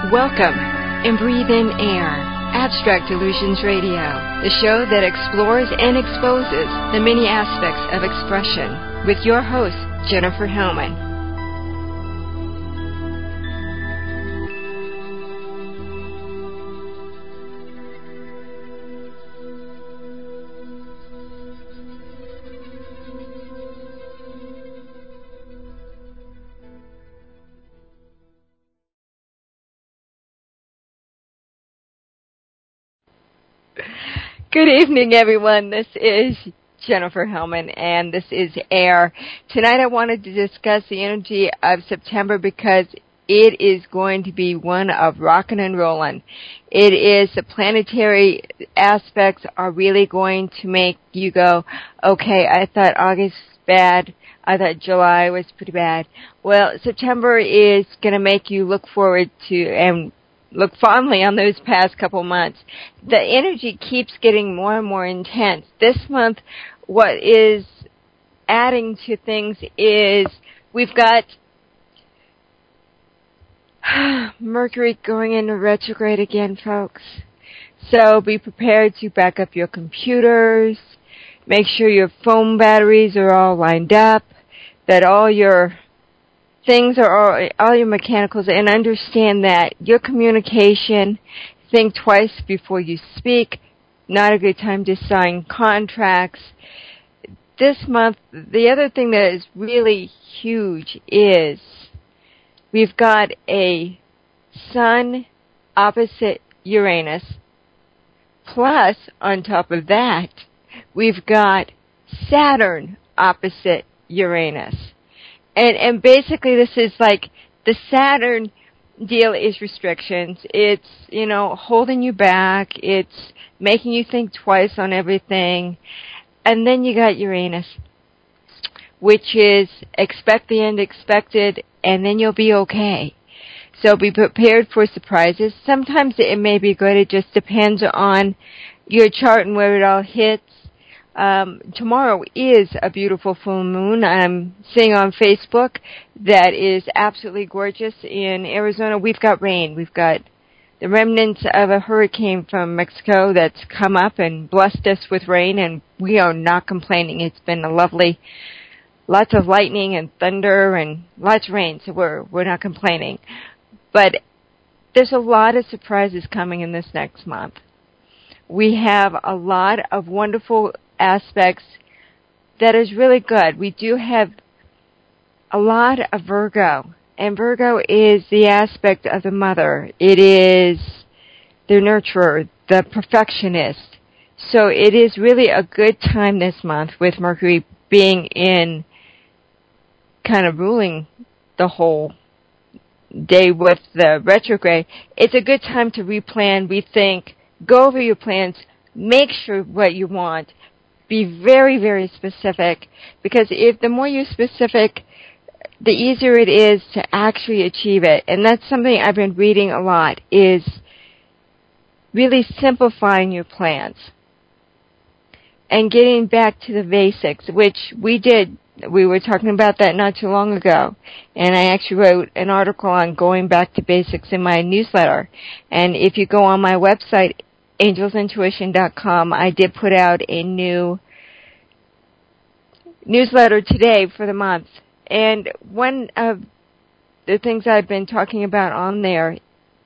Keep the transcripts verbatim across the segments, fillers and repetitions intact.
Welcome and breathe in air. Abstract Illusions Radio, the show that explores and exposes the many aspects of expression, with your host, Jennifer Hellman. Good evening, everyone. This is Jennifer Hellman, and this is Air. Tonight I wanted to discuss the energy of September because it is going to be one of rockin' and rollin'. It is the planetary aspects are really going to make you go, okay, I thought August was bad. I thought July was pretty bad. Well, September is going to make you look forward to and look fondly on those past couple months. The energy keeps getting more and more intense. This month, what is adding to things is we've got Mercury going into retrograde again, folks. So be prepared to back up your computers, make sure your phone batteries are all lined up, that all your things are all, all your mechanicals, and understand that your communication, think twice before you speak, not a good time to sign contracts. This month, the other thing that is really huge is we've got a Sun opposite Uranus, plus on top of that, we've got Saturn opposite Uranus. And and basically this is like the Saturn deal is restrictions. It's, you know, holding you back. It's making you think twice on everything. And then you got Uranus, which is expect the unexpected, and then you'll be okay. So be prepared for surprises. Sometimes it may be good. It just depends on your chart and where it all hits. Um, tomorrow is a beautiful full moon. I'm seeing on Facebook that is absolutely gorgeous. In Arizona, we've got rain. We've got the remnants of a hurricane from Mexico that's come up and blessed us with rain, and we are not complaining. It's been a lovely, lots of lightning and thunder and lots of rain, so we're we're not complaining. But there's a lot of surprises coming in this next month. We have a lot of wonderful aspects that is really good. We do have a lot of Virgo, and Virgo is the aspect of the mother. It is the nurturer, the perfectionist. So it is really a good time this month with Mercury being in kind of ruling the whole day with the retrograde. It's a good time to replan, rethink, go over your plans, make sure what you want. Be very, very specific, because if the more you're specific, the easier it is to actually achieve it. And that's something I've been reading a lot, is really simplifying your plans and getting back to the basics, which we did. We were talking about that not too long ago, and I actually wrote an article on going back to basics in my newsletter. And if you go on my website, angels intuition dot com, I did put out a new newsletter today for the month. And one of the things I've been talking about on there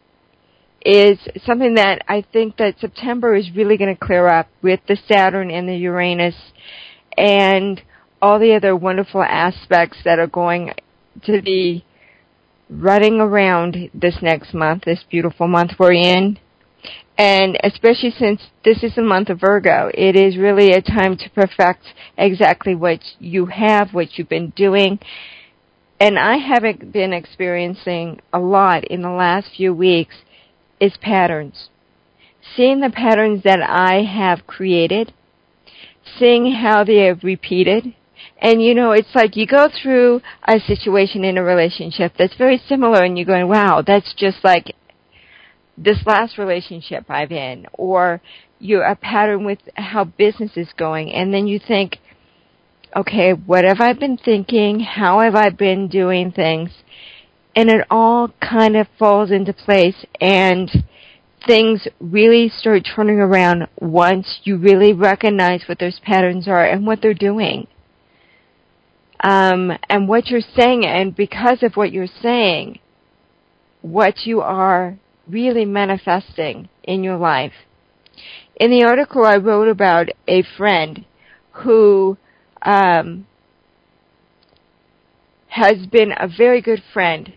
is something that I think that September is really going to clear up with the Saturn and the Uranus and all the other wonderful aspects that are going to be running around this next month, this beautiful month we're in. And especially since this is the month of Virgo, it is really a time to perfect exactly what you have, what you've been doing. And I haven't been experiencing a lot in the last few weeks is patterns. Seeing the patterns that I have created, seeing how they have repeated. And, you know, it's like you go through a situation in a relationship that's very similar, and you're going, wow, that's just like this last relationship I've in, or you're a pattern with how business is going, and then you think, okay, what have I been thinking? How have I been doing things? And it all kind of falls into place, and things really start turning around once you really recognize what those patterns are and what they're doing. Um, and what you're saying, and because of what you're saying, what you are really manifesting in your life. In the article I wrote about a friend who um, has been a very good friend,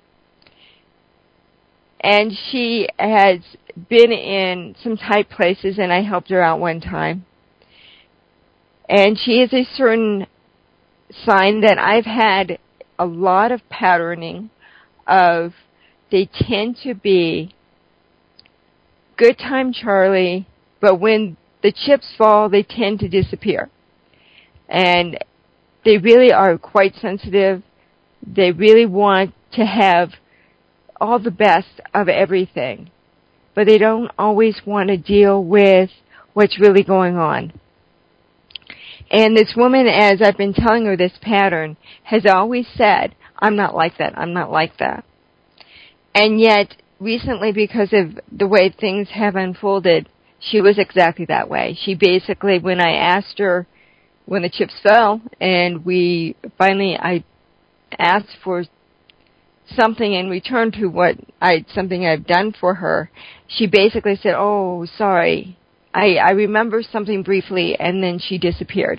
and she has been in some tight places, and I helped her out one time. And she is a certain sign that I've had a lot of patterning of. They tend to be good time Charlie, but when the chips fall, they tend to disappear. And they really are quite sensitive. They really want to have all the best of everything, but they don't always want to deal with what's really going on. And this woman, as I've been telling her this pattern, has always said, I'm not like that, I'm not like that. And yet, recently, because of the way things have unfolded, she was exactly that way. She basically, when I asked her, when the chips fell, and we finally, I asked for something in return to what I, something I've done for her, she basically said, oh, sorry, I, I remember something briefly, and then she disappeared.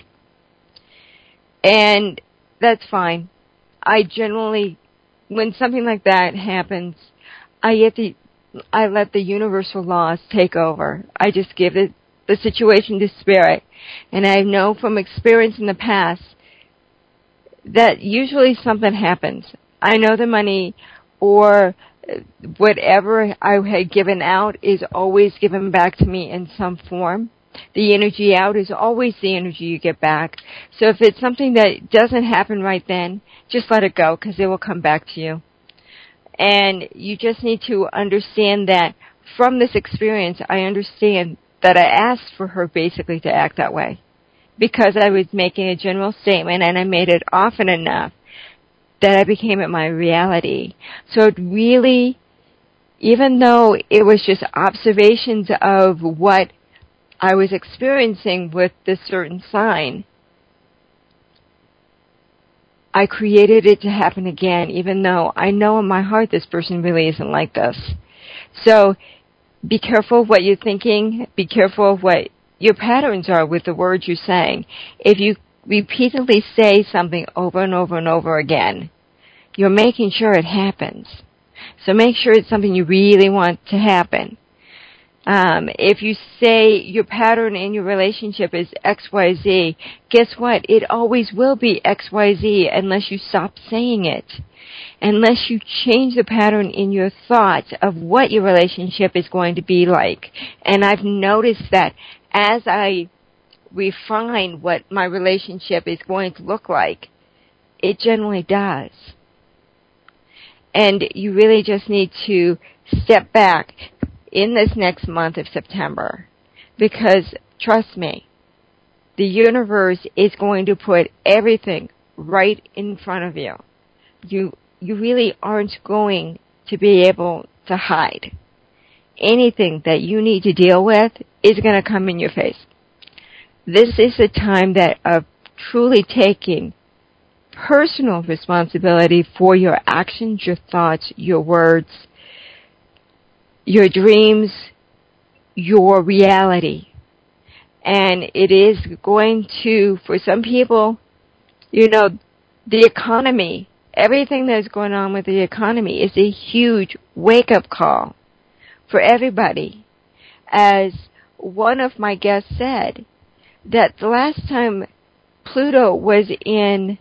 And that's fine. I generally, when something like that happens, I get the, I let the universal laws take over. I just give it the situation to spirit. And I know from experience in the past that usually something happens. I know the money or whatever I had given out is always given back to me in some form. The energy out is always the energy you get back. So if it's something that doesn't happen right then, just let it go, because it will come back to you. And you just need to understand that from this experience, I understand that I asked for her basically to act that way, because I was making a general statement, and I made it often enough that I became it my reality. So it really, even though it was just observations of what I was experiencing with this certain sign, I created it to happen again, even though I know in my heart this person really isn't like this. So be careful of what you're thinking. Be careful of what your patterns are with the words you're saying. If you repeatedly say something over and over and over again, you're making sure it happens. So make sure it's something you really want to happen. Um, if you say your pattern in your relationship is X Y Z, guess what? It always will be X Y Z unless you stop saying it. Unless you change the pattern in your thoughts of what your relationship is going to be like. And I've noticed that as I refine what my relationship is going to look like, it generally does. And you really just need to step back in this next month of September, because trust me, the universe is going to put everything right in front of you. You you really aren't going to be able to hide. Anything that you need to deal with is going to come in your face. This is a time that of truly taking personal responsibility for your actions, your thoughts, your words, your dreams, your reality. And it is going to, for some people, you know, the economy, everything that's going on with the economy is a huge wake-up call for everybody. As one of my guests said, that the last time Pluto was in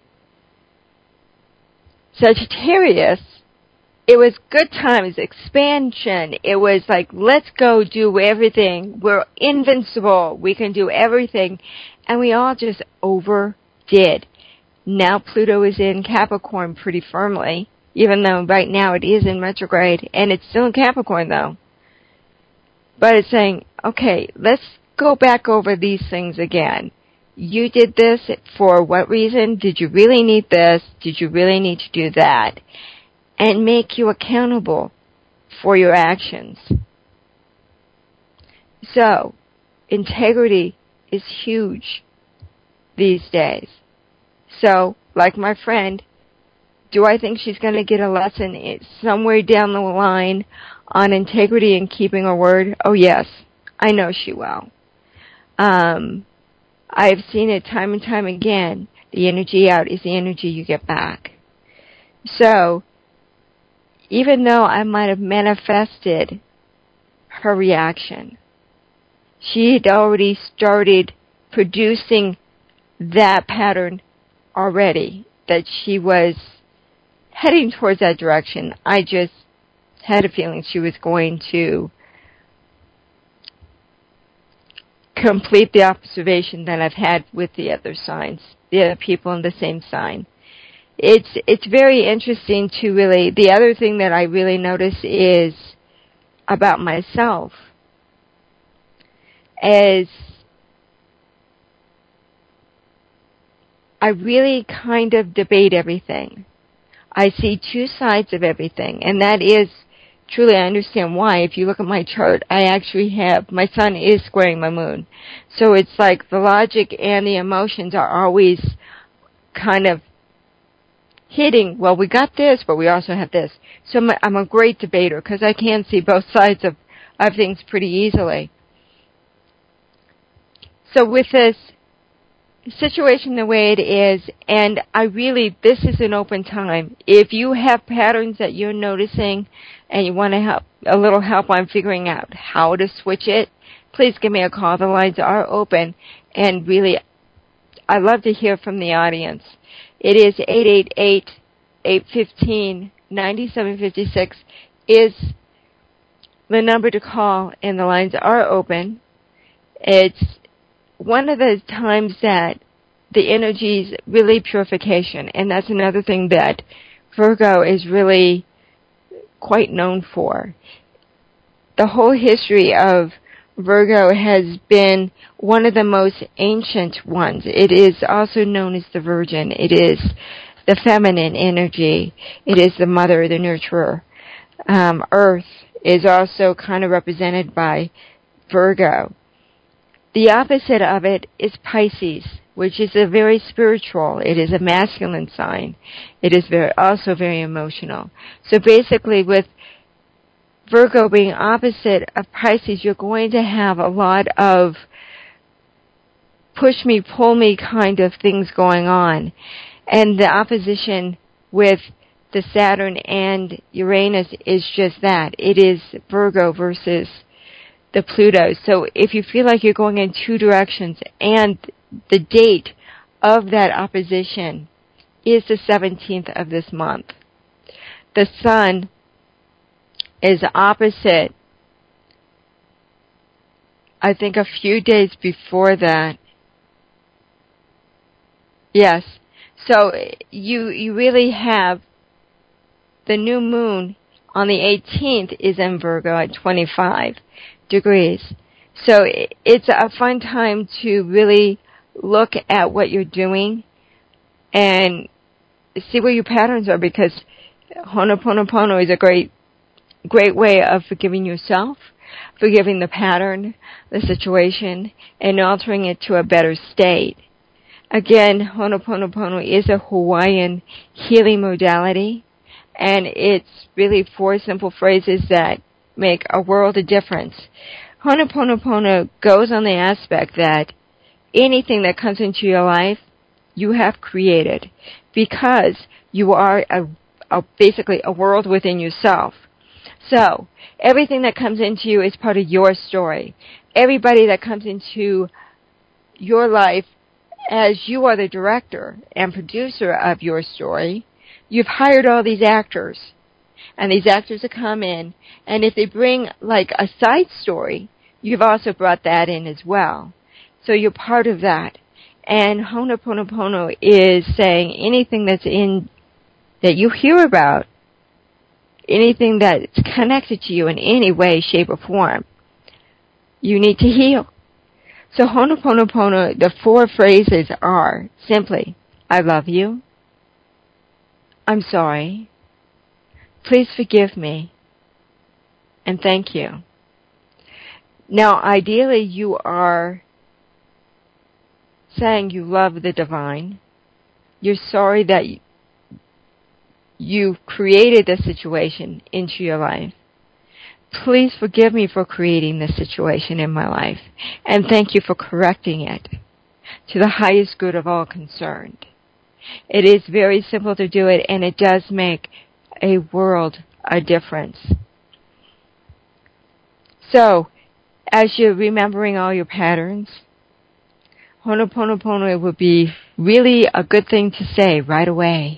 Sagittarius, it was good times, expansion. It was like, let's go do everything. We're invincible. We can do everything. And we all just overdid. Now Pluto is in Capricorn pretty firmly, even though right now it is in retrograde, and it's still in Capricorn though. But it's saying, okay, let's go back over these things again. You did this for what reason? Did you really need this? Did you really need to do that? and make you accountable for your actions. So, integrity is huge these days. So, like my friend, do I think she's going to get a lesson somewhere down the line on integrity and keeping her word? Oh, yes. I know she will. Um, I've seen it time and time again. The energy out is the energy you get back. So, even though I might have manifested her reaction, she had already started producing that pattern already, that she was heading towards that direction. I just had a feeling she was going to complete the observation that I've had with the other signs, the other people in the same sign. It's it's very interesting to really, the other thing that I really notice is about myself is I really kind of debate everything. I see two sides of everything, and that is truly, I understand why. If you look at my chart, I actually have, my sun is squaring my moon. So it's like the logic and the emotions are always kind of hitting, well, we got this, but we also have this. So I'm a, I'm a great debater because I can see both sides of, of things pretty easily. So with this situation the way it is, and I really, this is an open time. If you have patterns that you're noticing and you want to help, a little help on figuring out how to switch it, please give me a call. The lines are open, and really, I love to hear from the audience. It is eight eight eight, eight one five, nine seven five six is the number to call, and the lines are open. It's one of the times that the energy is really purification, and that's another thing that Virgo is really quite known for. The whole history of Virgo has been one of the most ancient ones. It is also known as the Virgin. It is the feminine energy. It is the mother, the nurturer. Um, Earth is also kind of represented by Virgo. The opposite of it is Pisces, which is a very spiritual. It is a masculine sign. It is very, also very emotional. So basically with Virgo being opposite of Pisces, you're going to have a lot of push me, pull me kind of things going on. And the opposition with the Saturn and Uranus is just that. It is Virgo versus the Pluto. So if you feel like you're going in two directions, and the date of that opposition is the seventeenth of this month. The Sun is opposite, I think, a few days before that. Yes. So you you really have the new moon on the eighteenth is in Virgo at twenty-five degrees. So it's a fun time to really look at what you're doing and see where your patterns are, because Ho'oponopono is a great, great way of forgiving yourself, forgiving the pattern, the situation, and altering it to a better state. Again, Ho'oponopono is a Hawaiian healing modality, and it's really four simple phrases that make a world of difference. Ho'oponopono goes on the aspect that anything that comes into your life, you have created, because you are a, a, basically a world within yourself. So, everything that comes into you is part of your story. Everybody that comes into your life, as you are the director and producer of your story, you've hired all these actors. And these actors will come in, and if they bring like a side story, you've also brought that in as well. So you're part of that. And Ho'oponopono is saying anything that's in, that you hear about, anything that's connected to you in any way, shape, or form, you need to heal. So Ho'oponopono, the four phrases are simply, I love you, I'm sorry, Please forgive me. And thank you. Now, ideally, you are saying you love the divine. You're sorry that you created this situation into your life. Please forgive me for creating this situation in my life, and thank you for correcting it to the highest good of all concerned. It is very simple to do it, and it does make a world of difference. So, as you're remembering all your patterns, Ho'oponopono would be really a good thing to say right away.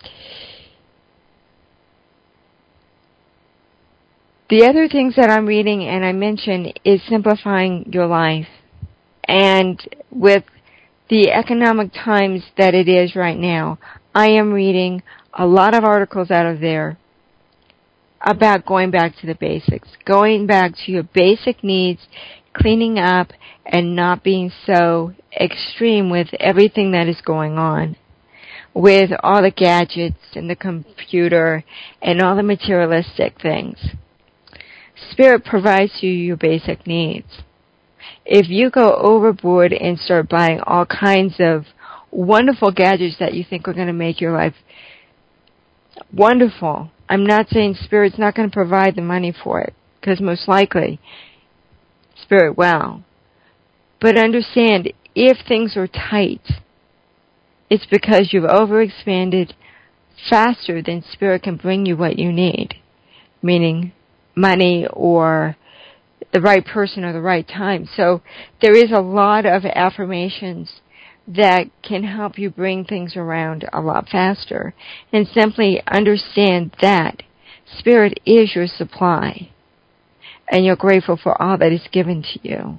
The other things that I'm reading and I mentioned is simplifying your life. And with the economic times that it is right now, I am reading a lot of articles out of there about going back to the basics, going back to your basic needs, cleaning up, and not being so extreme with everything that is going on, with all the gadgets and the computer and all the materialistic things. Spirit provides you your basic needs. If you go overboard and start buying all kinds of wonderful gadgets that you think are going to make your life wonderful, I'm not saying Spirit's not going to provide the money for it, because most likely Spirit will. But understand, if things are tight, it's because you've overexpanded faster than Spirit can bring you what you need, meaning money or the right person or the right time. So there is a lot of affirmations that can help you bring things around a lot faster. And simply understand that Spirit is your supply, and you're grateful for all that is given to you.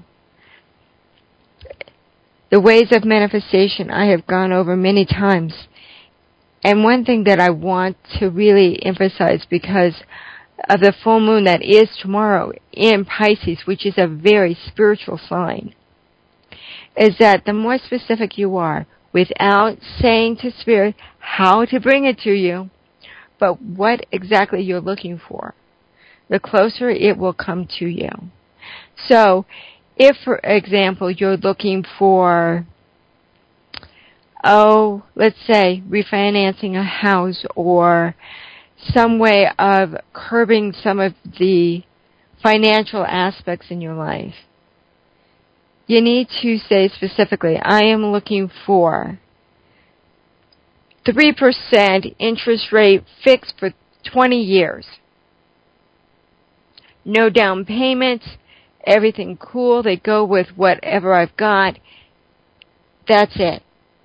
The ways of manifestation I have gone over many times. And one thing that I want to really emphasize, because of the full moon that is tomorrow in Pisces, which is a very spiritual sign, is that the more specific you are, without saying to Spirit how to bring it to you, but what exactly you're looking for, the closer it will come to you. So, if, for example, you're looking for, oh, let's say, refinancing a house or some way of curbing some of the financial aspects in your life, you need to say specifically, I am looking for three percent interest rate fixed for twenty years. No down payments, everything cool, they go with whatever I've got. That's it.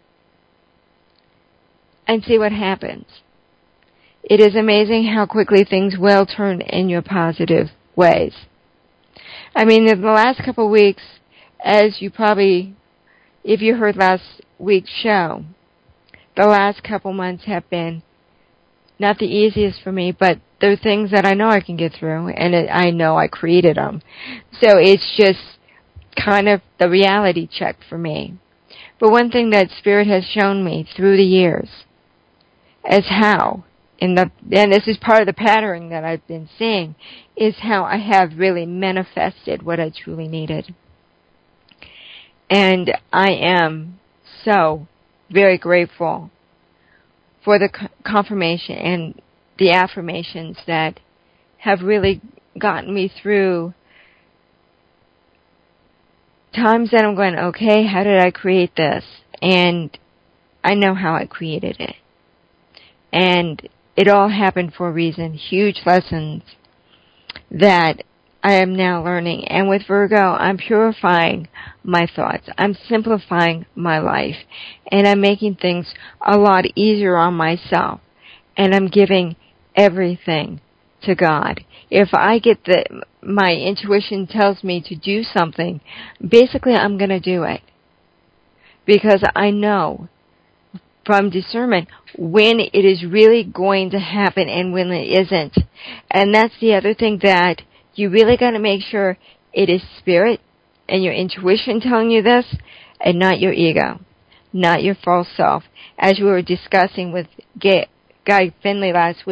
And see what happens. It is amazing how quickly things will turn in your positive ways. I mean, in the last couple of weeks, as you probably, if you heard last week's show, the last couple months have been not the easiest for me, but they're things that I know I can get through, and it, I know I created them. So it's just kind of the reality check for me. But one thing that Spirit has shown me through the years is how, in the, and this is part of the pattern that I've been seeing, is how I have really manifested what I truly needed. And I am so very grateful for the confirmation and the affirmations that have really gotten me through times that I'm going, okay, how did I create this? And I know how I created it. And it all happened for a reason. Huge lessons that I am now learning. And with Virgo, I'm purifying my thoughts. I'm simplifying my life. And I'm making things a lot easier on myself. And I'm giving everything to God. If I get the, my intuition tells me to do something, basically I'm going to do it. Because I know from discernment when it is really going to happen and when it isn't. And that's the other thing, that you really got to make sure it is Spirit and your intuition telling you this, and not your ego, not your false self. As we were discussing with Guy Finley last week,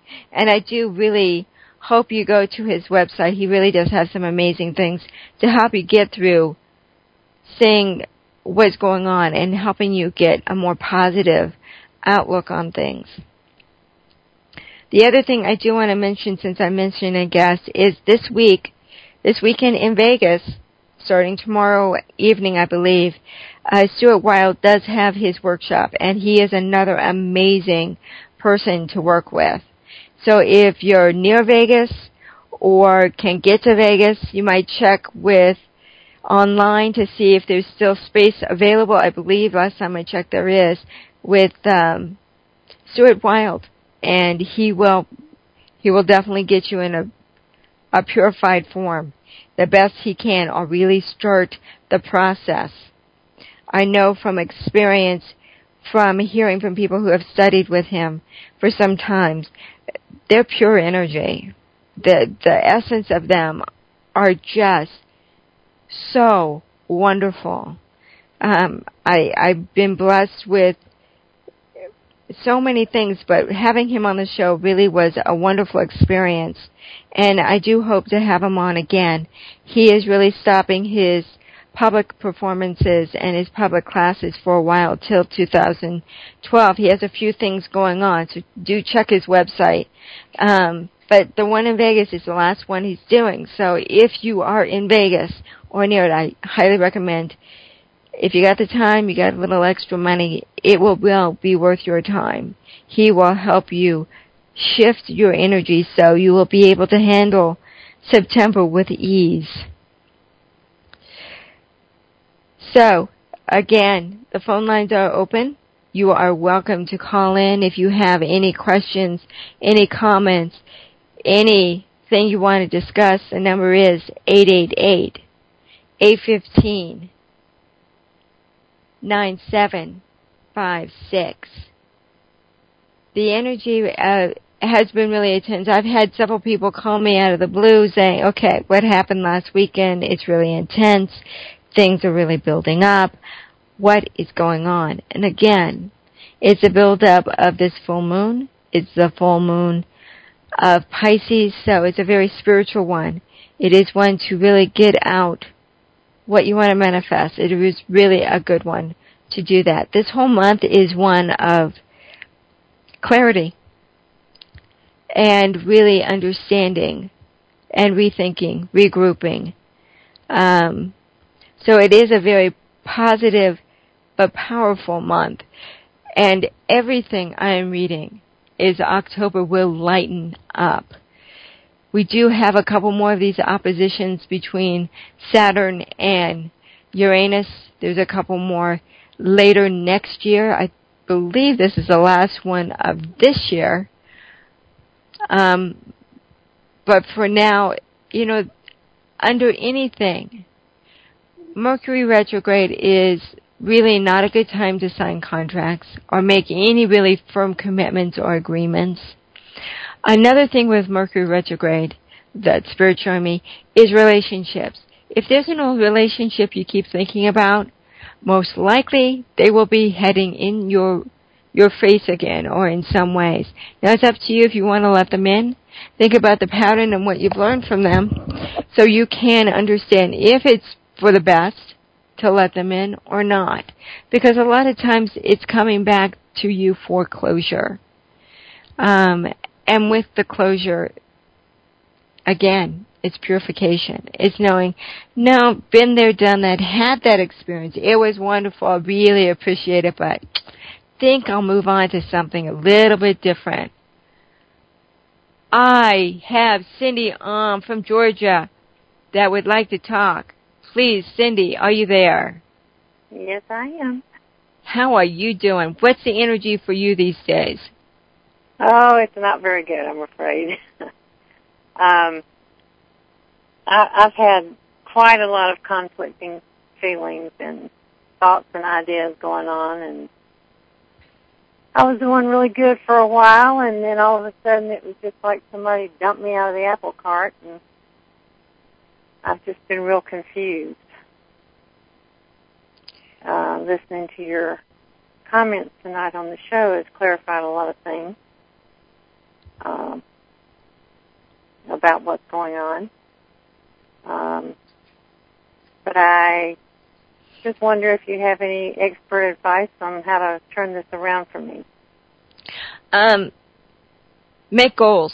And I do really hope you go to his website. He really does have some amazing things to help you get through seeing what's going on and helping you get a more positive outlook on things. The other thing I do want to mention, since I'm mentioning a guest, is this week, this weekend in Vegas, starting tomorrow evening, I believe, uh, Stuart Wilde does have his workshop, and he is another amazing person to work with. So if you're near Vegas or can get to Vegas, you might check with online to see if there's still space available. I believe last time I checked there is, with um, Stuart Wilde, and he will he will definitely get you in a a purified form, the best he can, or really start the process. I know from experience, from hearing from people who have studied with him for some time, they're pure energy. The the essence of them are just so wonderful. Um, I I've been blessed with so many things, but having him on the show really was a wonderful experience, and I do hope to have him on again. He is really stopping his public performances and his public classes for a while, till two thousand twelve. He has a few things going on, so do check his website. Um, but the one in Vegas is the last one he's doing, so if you are in Vegas or near it, I highly recommend. If you got the time, you got a little extra money, it will, will be worth your time. He will help you shift your energy so you will be able to handle September with ease. So, again, the phone lines are open. You are welcome to call in if you have any questions, any comments, anything you want to discuss. The number is eight eight eight, eight one five, nine seven five six. The energy uh, has been really intense. I've had several people call me out of the blue saying, okay, what happened last weekend? It's really intense. Things are really building up. What is going on? And again, it's a build-up of this full moon. It's the full moon of Pisces, so it's a very spiritual one. It is one to really get out what you want to manifest. It is really a good one to do that. This whole month is one of clarity and really understanding and rethinking, regrouping. Um, so it is a very positive but powerful month. And everything I am reading is October will lighten up. We do have a couple more of these oppositions between Saturn and Uranus. There's a couple more later next year. I believe this is the last one of this year. Um, but for now, you know, under anything, Mercury retrograde is really not a good time to sign contracts or make any really firm commitments or agreements. Another thing with Mercury retrograde that's spiritual me is relationships. If there's an old relationship you keep thinking about, most likely they will be heading in your your face again or in some ways. Now it's up to you if you want to let them in. Think about the pattern and what you've learned from them so you can understand if it's for the best to let them in or not. Because a lot of times it's coming back to you for closure. Um, and with the closure, again, it's purification. It's knowing, no, been there, done that, had that experience. It was wonderful. I really appreciate it, but think I'll move on to something a little bit different. I have Cindy um, from Georgia that would like to talk. Please, Cindy, are you there? Yes, I am. How are you doing? What's the energy for you these days? Oh, it's not very good, I'm afraid. um, I, I've had quite a lot of conflicting feelings and thoughts and ideas going on, and I was doing really good for a while, and then all of a sudden it was just like somebody dumped me out of the apple cart, and I've just been real confused. Uh, listening to your comments tonight on the show has clarified a lot of things. um, about what's going on. Um, but I just wonder if you have any expert advice on how to turn this around for me. Um, make goals.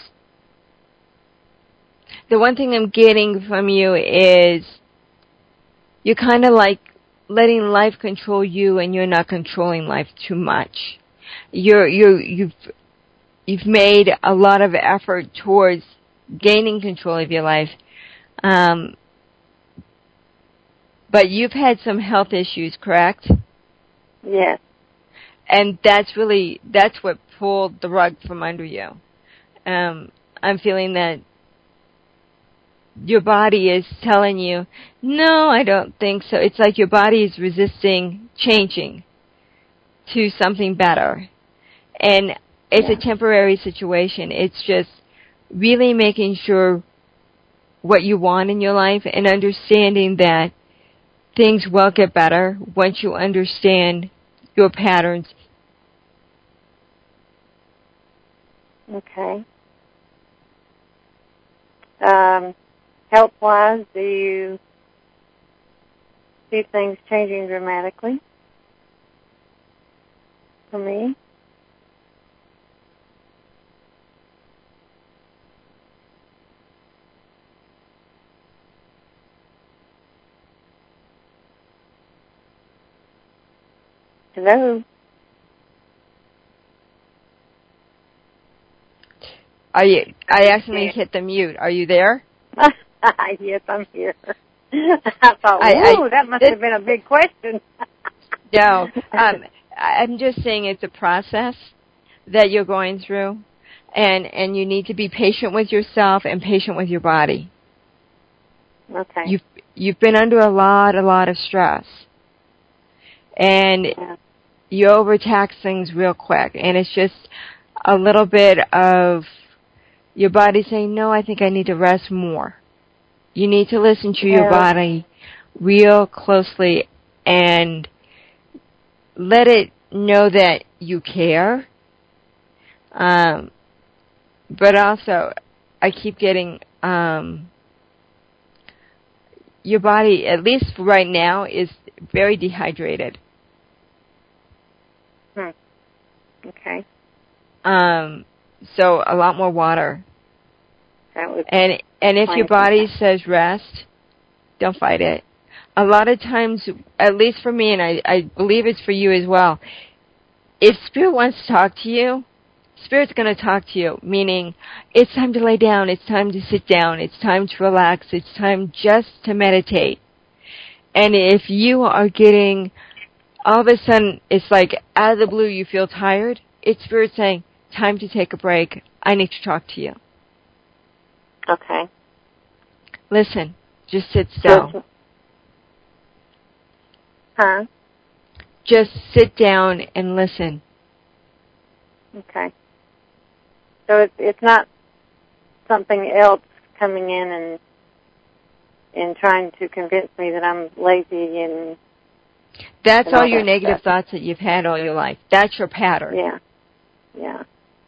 The one thing I'm getting from you is you're kind of like letting life control you, and you're not controlling life too much. You're you you've you've made a lot of effort towards gaining control of your life, um, but you've had some health issues, correct? Yes. And that's really that's what pulled the rug from under you. Um, I'm feeling that your body is telling you, no, I don't think so. It's like your body is resisting changing to something better. And it's Yeah. a temporary situation. It's just really making sure what you want in your life and understanding that things will get better once you understand your patterns. Okay. Um, health-wise, do you see things changing dramatically for me? Hello? Are you? I accidentally hit the mute. Are you there? Yes, I'm here. I thought, I, whoa, I, that must it, have been a big question. No, um, I'm just saying it's a process that you're going through, and and you need to be patient with yourself and patient with your body. Okay. You've you've been under a lot, a lot of stress, and Yeah. you overtax things real quick, and it's just a little bit of your body saying, no, I think I need to rest more. You need to listen to your Well, body real closely and let it know that you care. Um, but also, I keep getting um, your body, at least right now, is very dehydrated. hmm. Okay. Um, so a lot more water. That was And and if your body says rest, don't fight it. A lot of times, at least for me, and I, I believe it's for you as well, if Spirit wants to talk to you, Spirit's going to talk to you, meaning it's time to lay down, it's time to sit down, it's time to relax, it's time just to meditate. And if you are getting, all of a sudden, it's like out of the blue you feel tired, it's Spirit saying, time to take a break, I need to talk to you. Okay. Listen, just sit still. Huh? Just sit down and listen. Okay. So it's it's not something else coming in and and trying to convince me that I'm lazy and That's and all all your that negative stuff. thoughts that you've had all your life. That's your pattern. Yeah. Yeah.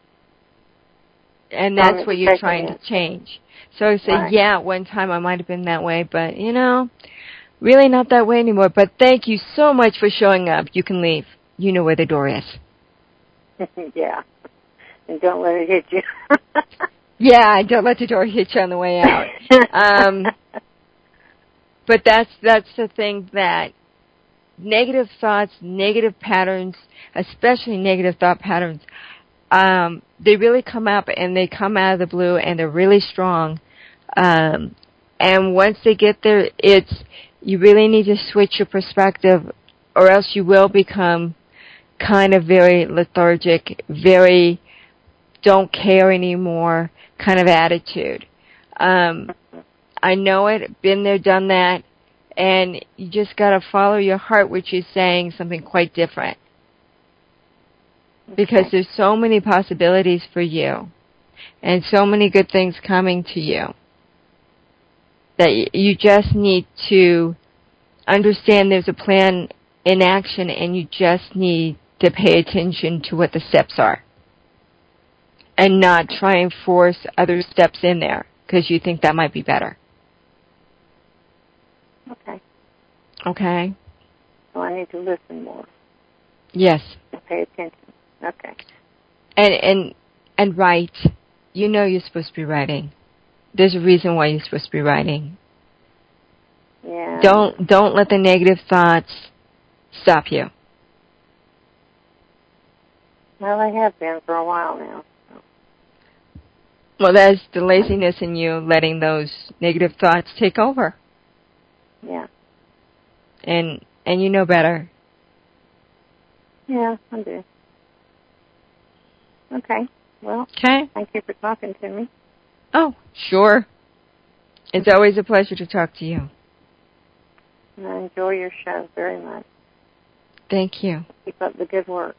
And So that's I'm what you're expecting trying to it. change. So I say, Right. yeah, at one time I might have been that way, but, you know, really not that way anymore. But thank you so much for showing up. You can leave. You know where the door is. Yeah. And don't let it hit you. Yeah, don't let the door hit you on the way out. Um, but that's that's the thing, that negative thoughts, negative patterns, especially negative thought patterns, um, they really come up and they come out of the blue and they're really strong. Um, and once they get there, it's you really need to switch your perspective, or else you will become kind of very lethargic, very don't care anymore kind of attitude. Um, I know it, been there, done that, and you just got to follow your heart, which is saying something quite different. Because there's so many possibilities for you, and so many good things coming to you, that you just need to understand there's a plan in action, and you just need to pay attention to what the steps are. and not try and force other steps in there because you think that might be better. Okay. Okay? So I need to listen more. Yes. And pay attention. Okay. And and and write. You know you're supposed to be writing. There's a reason why you're supposed to be writing. Yeah. Don't don't let the negative thoughts stop you. Well, I have been for a while now. So. Well, that's the laziness in you letting those negative thoughts take over. Yeah. And and you know better. Yeah, I do. Okay. Well, okay. Thank you for talking to me. Oh, sure. It's always a pleasure to talk to you. And I enjoy your show very much. Thank you. Keep up the good work.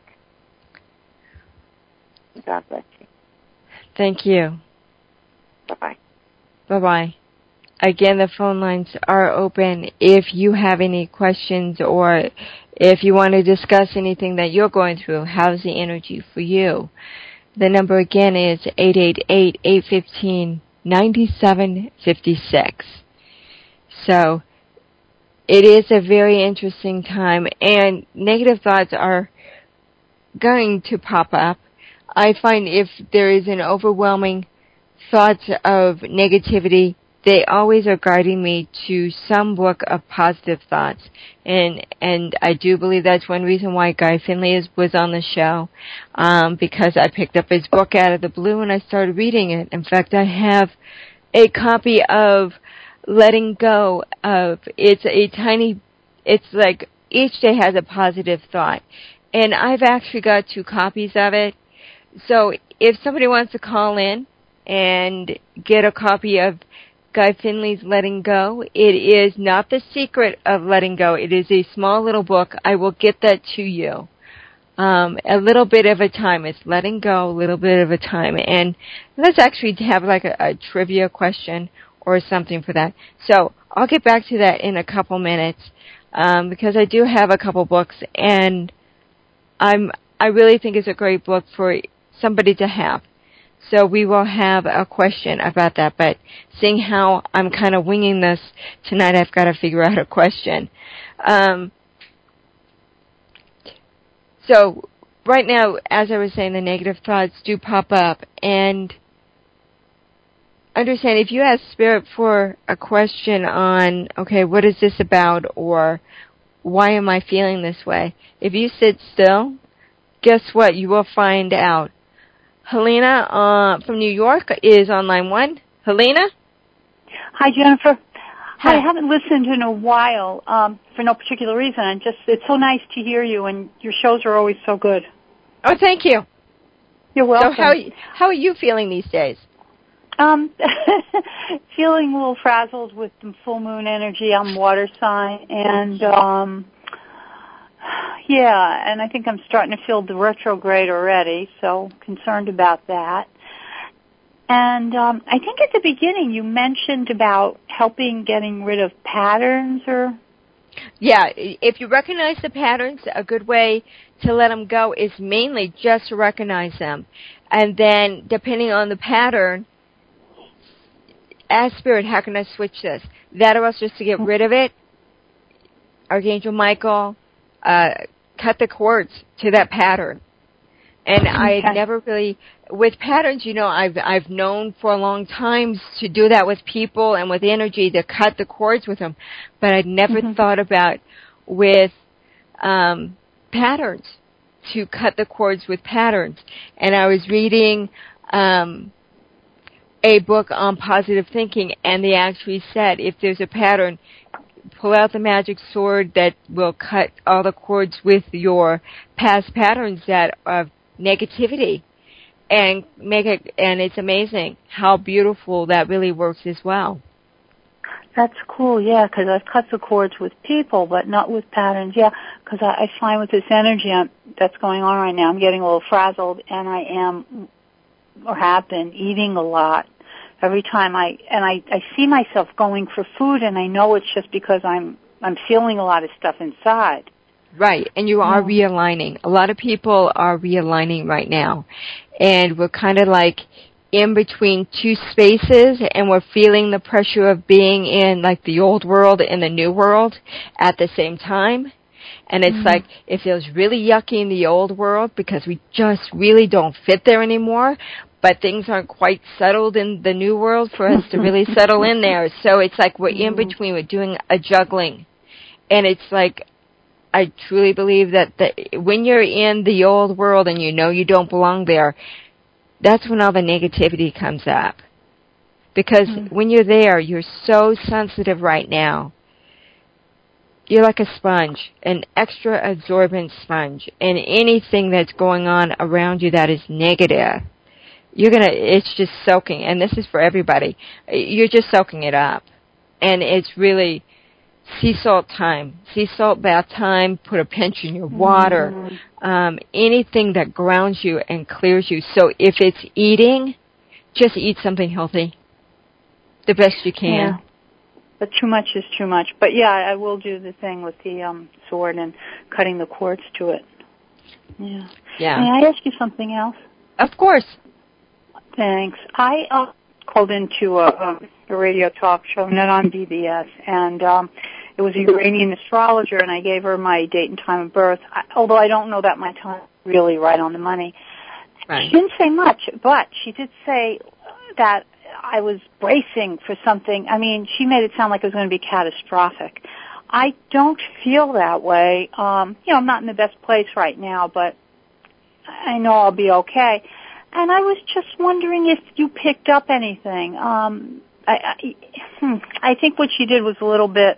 God bless you. Thank you. Bye-bye. Bye-bye. Again, the phone lines are open if you have any questions or if you want to discuss anything that you're going through. How's the energy for you? The number again is eight eight eight, eight one five, nine seven five six. So it is a very interesting time, and negative thoughts are going to pop up. I find if there is an overwhelming thoughts of negativity, they always are guiding me to some book of positive thoughts. And and I do believe that's one reason why Guy Finley is, was on the show, um, because I picked up his book out of the blue and I started reading it. In fact, I have a copy of Letting Go of, it's a tiny, it's like each day has a positive thought. And I've actually got two copies of it. So if somebody wants to call in and get a copy of Guy Finley's Letting Go, it is not The Secret of Letting Go. It is a small little book. I will get that to you. Um, a little bit of a time. It's Letting Go, a little bit of a time. And let's actually have like a, a trivia question or something for that. So I'll get back to that in a couple minutes um, because I do have a couple books, and I'm I really think it's a great book for somebody to have. So we will have a question about that, but seeing how I'm kind of winging this tonight, I've got to figure out a question. Um, so right now, as I was saying, the negative thoughts do pop up, and understand if you ask Spirit for a question on, okay, what is this about, or why am I feeling this way? If you sit still, guess what? You will find out. Helena uh, from New York is on line one. Helena? Hi, Jennifer. Hi. I haven't listened in a while um, for no particular reason. I just it's so nice to hear you, and your shows are always so good. Oh, thank you. You're welcome. So how how are you feeling these days? Um, feeling a little frazzled with the full moon energy. I'm water sign, and um, yeah, and I think I'm starting to feel the retrograde already, so concerned about that. And um, I think at the beginning you mentioned about helping getting rid of patterns or... Yeah, if you recognize the patterns, a good way to let them go is mainly just to recognize them. And then depending on the pattern, ask Spirit, how can I switch this? That or else just to get rid of it, Archangel Michael, uh, cut the cords to that pattern. And I okay. never really, with patterns, you know, I've I've known for a long time to do that with people and with energy, to cut the cords with them. But I'd never mm-hmm. thought about with um, patterns, to cut the cords with patterns. And I was reading um, a book on positive thinking, and they actually said if there's a pattern, pull out the magic sword that will cut all the cords with your past patterns that of negativity, and make it. And it's amazing how beautiful that really works as well. That's cool, yeah, because I've cut the cords with people, but not with patterns, yeah, because I, I find with this energy I'm, that's going on right now, I'm getting a little frazzled, and I am, or have been, eating a lot. Every time I, and I, I see myself going for food, and I know it's just because I'm, I'm feeling a lot of stuff inside. Right, and you are yeah. realigning. A lot of people are realigning right now, and we're kind of like in between two spaces, and we're feeling the pressure of being in like the old world and the new world at the same time. And it's mm-hmm. like it feels really yucky in the old world because we just really don't fit there anymore, but things aren't quite settled in the new world for us to really settle in there. So it's like we're in between, we're doing a juggling. And it's like, I truly believe that the, when you're in the old world and you know you don't belong there, that's when all the negativity comes up. Because mm-hmm. when you're there, you're so sensitive right now. You're like a sponge, an extra absorbent sponge. And anything that's going on around you that is negative, you're going to, it's just soaking. And this is for everybody. You're just soaking it up. And it's really sea salt time, sea salt bath time, put a pinch in your water, mm-hmm. um, anything that grounds you and clears you. So if it's eating, just eat something healthy the best you can. Yeah. But too much is too much. But yeah, I will do the thing with the um, sword and cutting the cords to it. Yeah. Yeah. May I ask you something else? Of course. Thanks. I uh, called into a, a, a radio talk show, not on B B S, and um, it was a Uranian astrologer, and I gave her my date and time of birth, I, although I don't know that my time is really right on the money. Right. She didn't say much, but she did say that I was bracing for something. I mean, she made it sound like it was going to be catastrophic. I don't feel that way. Um, you know, I'm not in the best place right now, but I know I'll be okay. And I was just wondering if you picked up anything. Um, I, I, hmm, I think what she did was a little bit,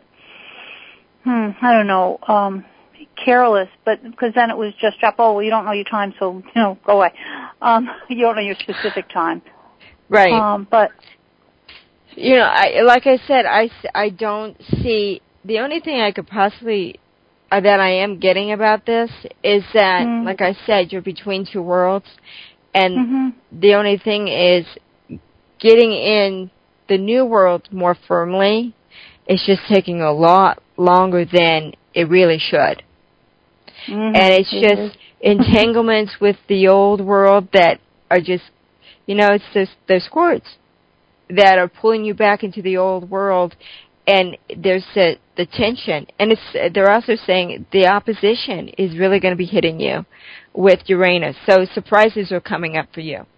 hmm, I don't know, um, careless, but because then it was just up, oh, well, you don't know your time, so, you know, go away. Um, you don't know your specific time. Right. Um, but, you know, I, like I said, I, I don't see, the only thing I could possibly, uh, that I am getting about this is that, mm-hmm. like I said, you're between two worlds. And mm-hmm. the only thing is getting in the new world more firmly is just taking a lot longer than it really should. Mm-hmm. And it's just mm-hmm. entanglements with the old world that are just, you know, it's just those cords that are pulling you back into the old world. And there's a, the tension. And it's they're also saying the opposition is really going to be hitting you with Uranus. So surprises are coming up for you.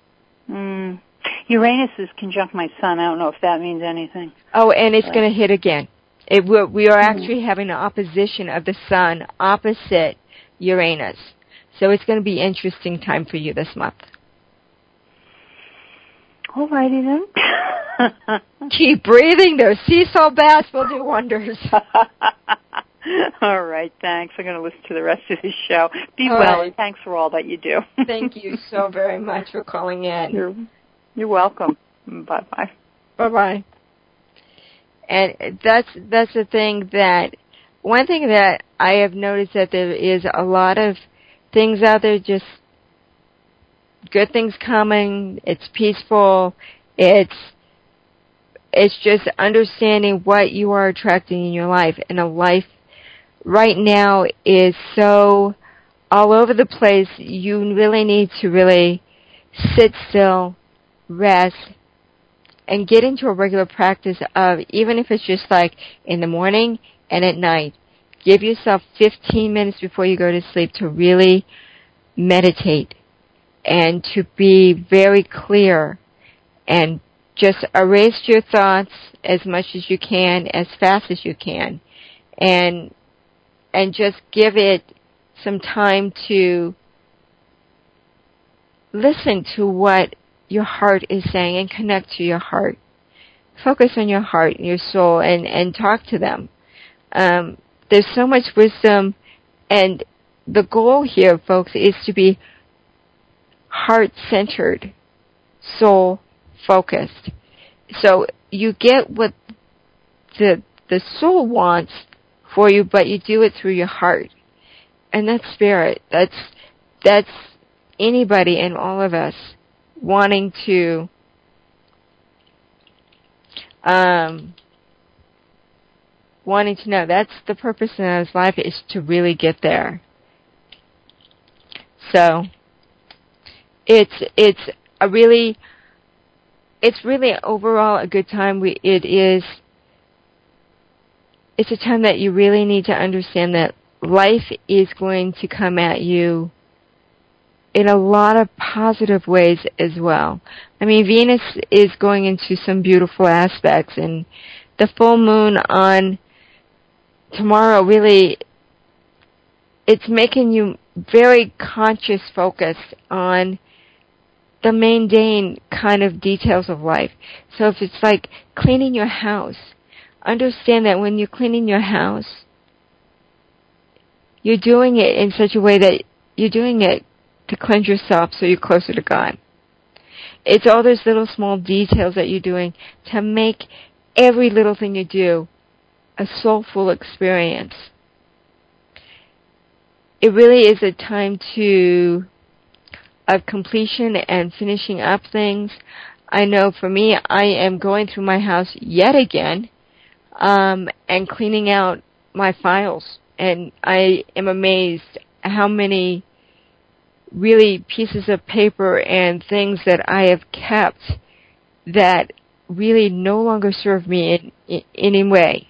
Mm. Uranus is conjunct my sun. I don't know if that means anything. Oh, and it's going to hit again. It will, we are actually mm. having an opposition of the sun opposite Uranus. So it's going to be an interesting time for you this month. All righty then. Keep breathing. Those sea salt baths will do wonders. All right, thanks. I'm going to listen to the rest of the show. Be all well, right. And thanks for all that you do. Thank you so very much for calling in. You're, you're welcome. Bye-bye. Bye-bye. And that's that's the thing that, one thing that I have noticed that there is a lot of things out there, just good things coming. It's peaceful. It's it's just understanding what you are attracting in your life. And a life right now is so all over the place. You really need to really sit still, rest, and get into a regular practice of, even if it's just like in the morning and at night, give yourself fifteen minutes before you go to sleep to really meditate and to be very clear and just erase your thoughts as much as you can, as fast as you can, and and just give it some time to listen to what your heart is saying and connect to your heart. Focus on your heart and your soul and, and talk to them. Um, there's so much wisdom, and the goal here, folks, is to be heart-centered, soul-focused. So you get what the the soul wants for you, but you do it through your heart. And that's spirit. That's that's anybody and all of us wanting to um, wanting to know. That's the purpose in his life, is to really get there. So it's it's a really it's really overall a good time. We it is it's a time that you really need to understand that life is going to come at you in a lot of positive ways as well. I mean, Venus is going into some beautiful aspects, and the full moon on tomorrow really, it's making you very conscious focus on the mundane kind of details of life. So if it's like cleaning your house, understand that when you're cleaning your house, you're doing it in such a way that you're doing it to cleanse yourself so you're closer to God. It's all those little small details that you're doing to make every little thing you do a soulful experience. It really is a time to of completion and finishing up things. I know for me, I am going through my house yet again um, and cleaning out my files. And I am amazed how many really pieces of paper and things that I have kept that really no longer serve me in, in, in any way.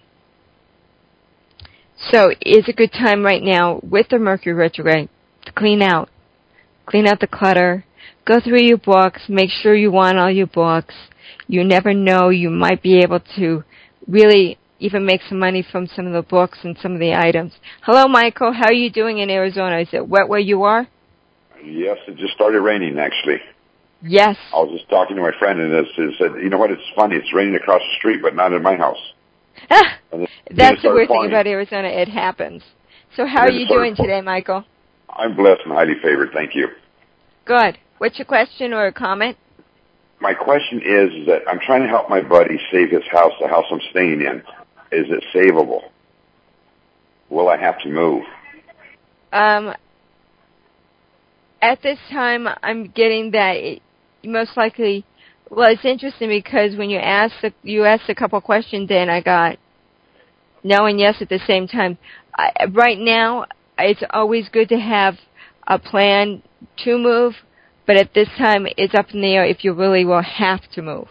So it's a good time right now with the Mercury retrograde to clean out. Clean out the clutter. Go through your books. Make sure you want all your books. You never know. You might be able to really even make some money from some of the books and some of the items. Hello, Michael. How are you doing in Arizona? Is it wet where you are? Yes, it just started raining, actually. Yes. I was just talking to my friend, and it said, you know what, it's funny, it's raining across the street, but not in my house. Ah, then, that's the weird falling. thing about Arizona. It happens. So how are you doing fall- today, Michael? I'm blessed and highly favored, thank you. Good. What's your question or comment? My question is, is that I'm trying to help my buddy save his house, the house I'm staying in. Is it savable? Will I have to move? Um, at this time, I'm getting that it, most likely. Well, it's interesting because when you asked the, you asked a couple questions, and I got no and yes at the same time. I, right now, it's always good to have a plan to move, but at this time, it's up in the air if you really will have to move.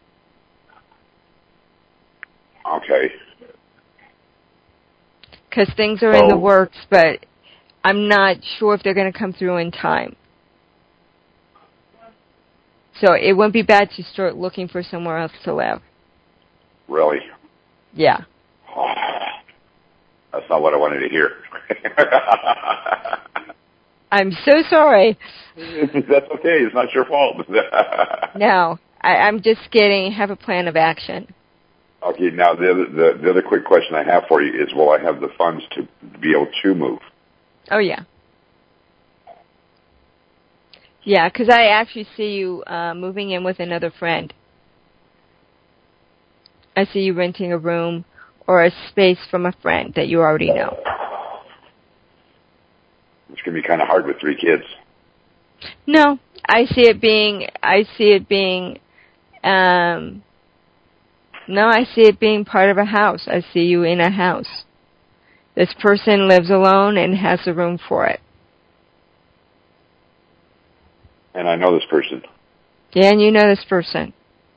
Okay. Because things are in the works, but I'm not sure if they're going to come through in time. So it wouldn't be bad to start looking for somewhere else to live. Really? Yeah. Oh, that's not what I wanted to hear. I'm so sorry. That's okay. It's not your fault. No, I, I'm just getting, have a plan of action. Okay, now the other, the, the other quick question I have for you is, will I have the funds to be able to move? Oh, yeah. Yeah, because I actually see you uh, moving in with another friend. I see you renting a room or a space from a friend that you already know. It's going to be kind of hard with three kids. No, I see it being, I see it being, um, no, I see it being part of a house. I see you in a house. This person lives alone and has a room for it. And I know this person. Yeah, and you know this person.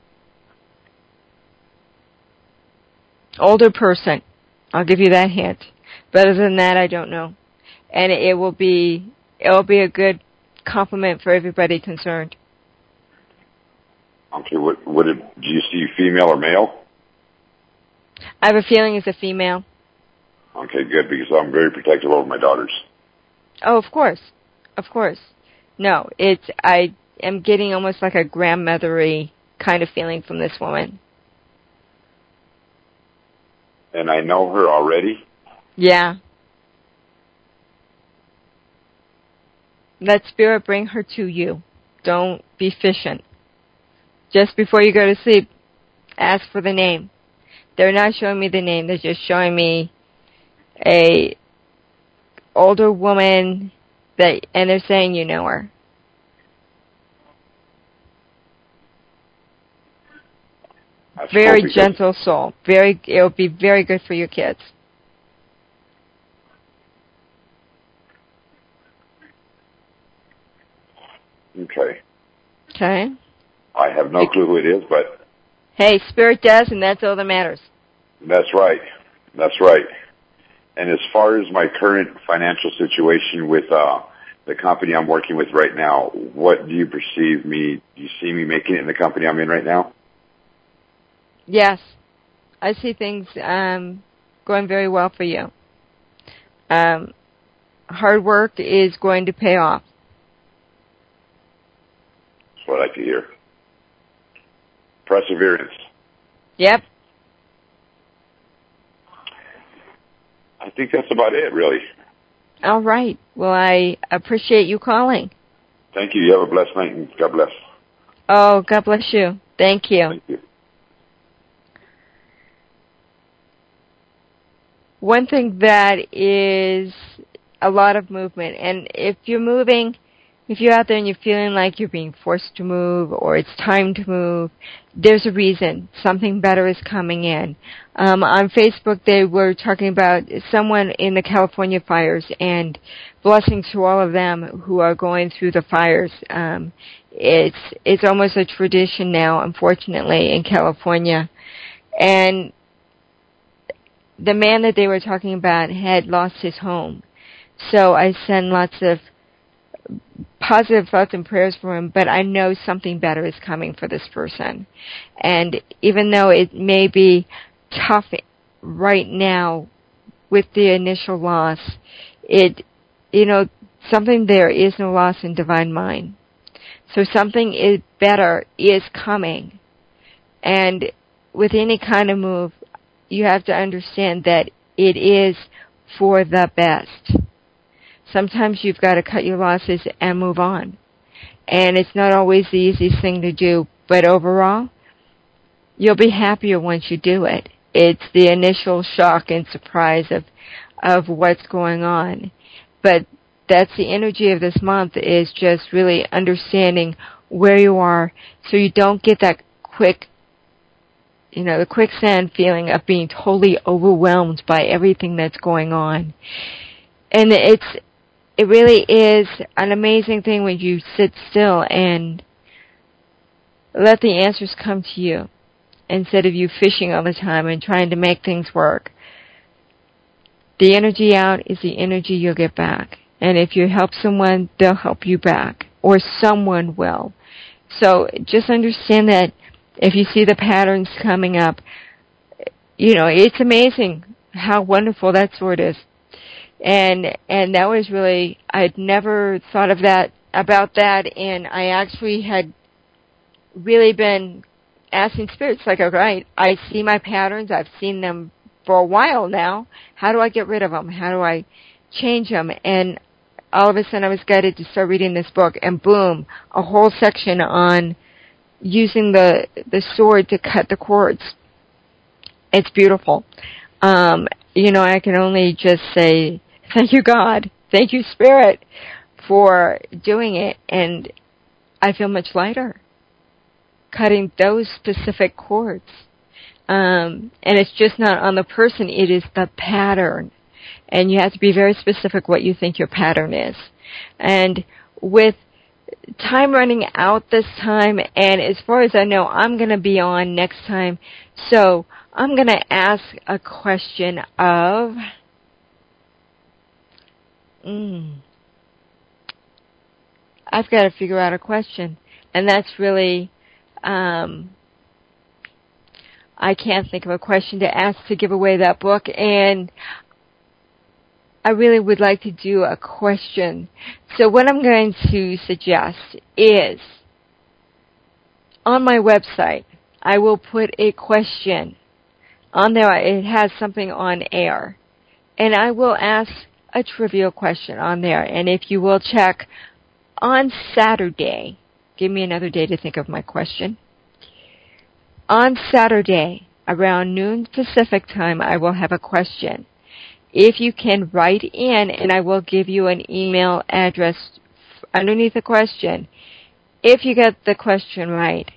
Older person. I'll give you that hint. But other than that, I don't know. And it will be, it will be a good compliment for everybody concerned. Okay, what, what did, do you see female or male? I have a feeling it's a female. Okay, good, because I'm very protective over my daughters. Oh, of course. Of course. No, it's, I am getting almost like a grandmothery kind of feeling from this woman. And I know her already? Yeah. Let Spirit bring her to you. Don't be fishing. Just before you go to sleep, ask for the name. They're not showing me the name. They're just showing me a older woman that, and they're saying you know her. That's very cool gentle soul. Very, it'll be very good for your kids. Okay. Okay. I have no clue who it is, but hey, Spirit does, and that's all that matters. That's right. That's right. And as far as my current financial situation with uh, the company I'm working with right now, what do you perceive me? Do you see me making it in the company I'm in right now? Yes, I see things um, going very well for you. Um, hard work is going to pay off. That's what I like to hear. Perseverance. Yep. I think that's about it, really. All right. Well, I appreciate you calling. Thank you. You have a blessed night, and God bless. Oh, God bless you. Thank you. Thank you. One thing that is a lot of movement, and if you're moving, if you're out there and you're feeling like you're being forced to move or it's time to move, there's a reason. Something better is coming in. Um, on Facebook, they were talking about someone in the California fires, and blessings to all of them who are going through the fires. Um, it's it's almost a tradition now, unfortunately, in California. And the man that they were talking about had lost his home. So I send lots of positive thoughts and prayers for him, but I know something better is coming for this person. And even though it may be tough right now with the initial loss, it, you know, something there is no loss in divine mind. So something is better is coming. And with any kind of move, you have to understand that it is for the best. Sometimes you've got to cut your losses and move on. And it's not always the easiest thing to do, but overall, you'll be happier once you do it. It's the initial shock and surprise of, of what's going on. But that's the energy of this month, is just really understanding where you are so you don't get that quick, you know, the quicksand feeling of being totally overwhelmed by everything that's going on. And it's, it really is an amazing thing when you sit still and let the answers come to you instead of you fishing all the time and trying to make things work. The energy out is the energy you'll get back. And if you help someone, they'll help you back, or someone will. So just understand that if you see the patterns coming up, you know, it's amazing how wonderful that sword is. And and that was really, I'd never thought of that, about that, and I actually had really been asking spirits, like, all right, I see my patterns, I've seen them for a while now, how do I get rid of them? How do I change them? And all of a sudden I was guided to start reading this book, and boom, a whole section on using the the sword to cut the cords. It's beautiful. Um, you know, I can only just say, thank you, God. Thank you, Spirit, for doing it. And I feel much lighter cutting those specific cords. Um, and it's just not on the person. It is the pattern. And you have to be very specific what you think your pattern is. And with time running out this time, and as far as I know, I'm going to be on next time. So I'm going to ask a question of, mm, I've got to figure out a question. And that's really, um, I can't think of a question to ask to give away that book. And I really would like to do a question. So what I'm going to suggest is, on my website, I will put a question on there. It has something on air. And I will ask a trivial question on there. And if you will check on Saturday, give me another day to think of my question. On Saturday, around noon Pacific time, I will have a question. If you can write in, and I will give you an email address underneath the question. If you get the question right,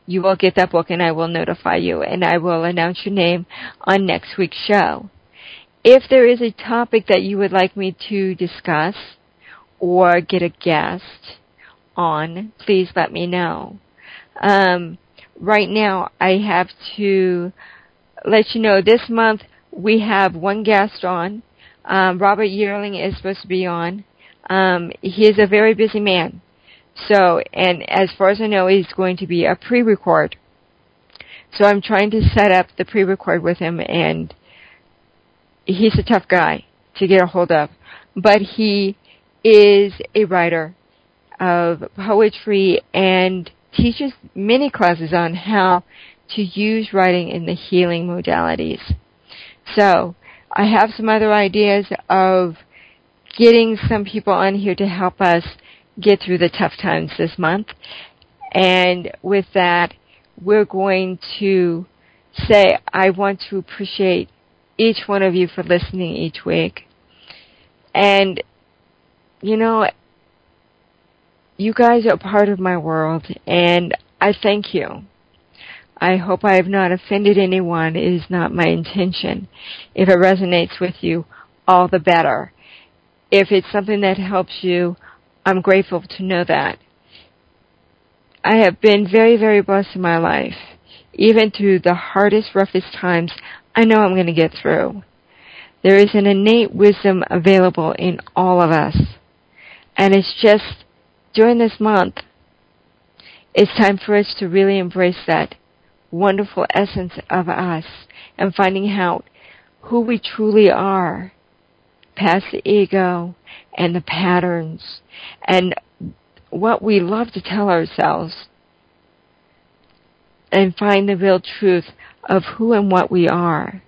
you will get that book and I will notify you and I will announce your name on next week's show. If there is a topic that you would like me to discuss or get a guest on, please let me know. Um, right now, I have to let you know this month we have one guest on. Um, Robert Yearling is supposed to be on. Um, he is a very busy man. So, and as far as I know, he's going to be a pre-record. So I'm trying to set up the pre-record with him, and he's a tough guy to get a hold of. But he is a writer of poetry and teaches many classes on how to use writing in the healing modalities. So I have some other ideas of getting some people on here to help us get through the tough times this month. And with that, we're going to say I want to appreciate each one of you for listening each week. And, you know, you guys are part of my world, and I thank you. I hope I have not offended anyone. It is not my intention. If it resonates with you, all the better. If it's something that helps you, I'm grateful to know that. I have been very, very blessed in my life. Even through the hardest, roughest times, I know I'm going to get through. There is an innate wisdom available in all of us. And it's just, during this month, it's time for us to really embrace that wonderful essence of us and finding out who we truly are, past the ego and the patterns and what we love to tell ourselves, and find the real truth of who and what we are,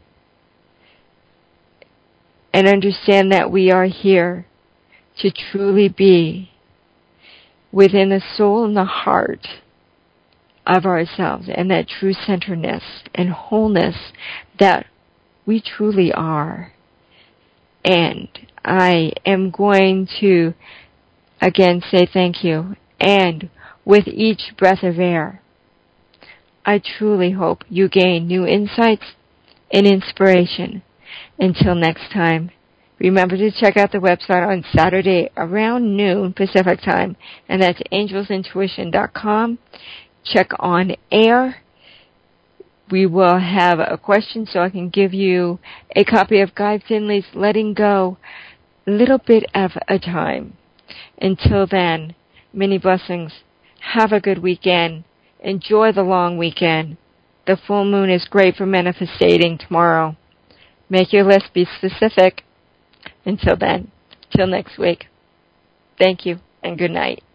and understand that we are here to truly be within the soul and the heart of ourselves, and that true centeredness and wholeness that we truly are. And I am going to again say thank you. And with each breath of air, I truly hope you gain new insights and inspiration. Until next time, remember to check out the website on Saturday around noon Pacific time, and that's angels intuition dot com. Check on air. We will have a question so I can give you a copy of Guy Finley's Letting Go, Little Bit at a Time. Until then, many blessings. Have a good weekend. Enjoy the long weekend. The full moon is great for manifesting tomorrow. Make your list be specific. Until then, till next week. Thank you and good night.